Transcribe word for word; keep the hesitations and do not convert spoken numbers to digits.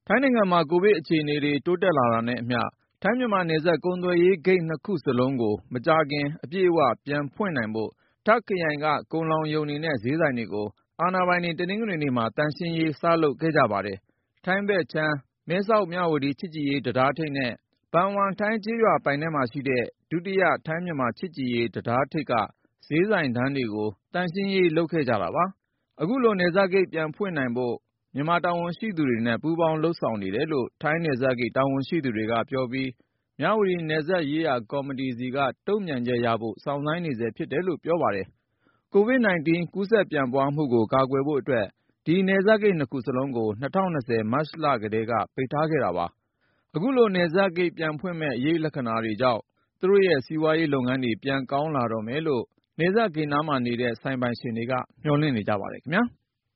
ထိုင်းနိုင်ငံမှာကိုဗစ်အခြေအနေတွေတိုးတက်လာတာနဲ့အမျှထိုင်းမြန်မာနယ်စပ်ကုန်သွယ်ရေးဂိတ်နှစ်ခုစလုံးကိုမကြာခင်အပြည့်အဝပြန်ဖွင့်နိုင်ဖို့တာ့ခ်ခရိုင်ကကုန်လှောင်ရုံတွေနဲ့ဈေးဆိုင်တွေကိုအာဏာပိုင်တွေတနင်္ဂနွေနေ့မှာသန့်ရှင်းရေးစလုပ်ခဲ့ကြပါတယ်။ထိုင်းဘက်ခြမ်းမဲဆောက်-မြဝတီချစ်ကြည်ရေးတံတားထိပ်နဲ့ဘန်ဝမ်ထိုင်းကျေးရွာပိုင်နက်မှာရှိတဲ့ဒုတိယထိုင်းမြန်မာချစ်ကြည်ရေးတံတားထိပ်ကဈေးဆိုင်တန်းတွေကိုသန့်ရှင်းရေးလုပ်ခဲ့ကြတာပါ။အခုလိုနယ်စပ်ဂိတ်ပြန်ဖွင့်နိုင်ဖို့မြန်မာတာဝန်ရှိသူတွေနဲ့ပူးပေါင်းလုပ်ဆောင်နေတယ်လို့ထိုင်းနယ်စပ်ဂိတ်တာဝန်ရှိသူတွေကပြောပြီးမြဝတီနယ်စပ်ရေးရာကော်မတီဆီကတုံ့ပြန်ချက်ရဖို့စောင့်ဆိုင်းနေဆဲဖြစ်တယ်လို့ပြောပါတယ်။ ကိုဗစ် ၁၉ ကူးစက်ပြန့်ပွားမှုကိုကာကွယ်ဖို့အတွက်ဒီနယ်စပ်ဂိတ်နှစ်ခုစလုံးကို၂၀၂၀မတ်လကတည်းကပိတ်ထားခဲ့တာပါ။အခုလိုနယ်စပ်ဂိတ်ပြန်ဖွင့်မယ့်အရိပ်လက္ခဏာတွေကြောင့်သူတို့ရဲ့စီးပွားရေးလုပ်ငန်းတွေပြန်ကောင်းလာတော့မယ်လို့နယ်စပ်ဂိတ်နားမှာနေတဲ့ဆိုင်ပိုင်ရှင်တွေကမျှော်လင့်နေကြပါတယ်ခင်ဗျာ။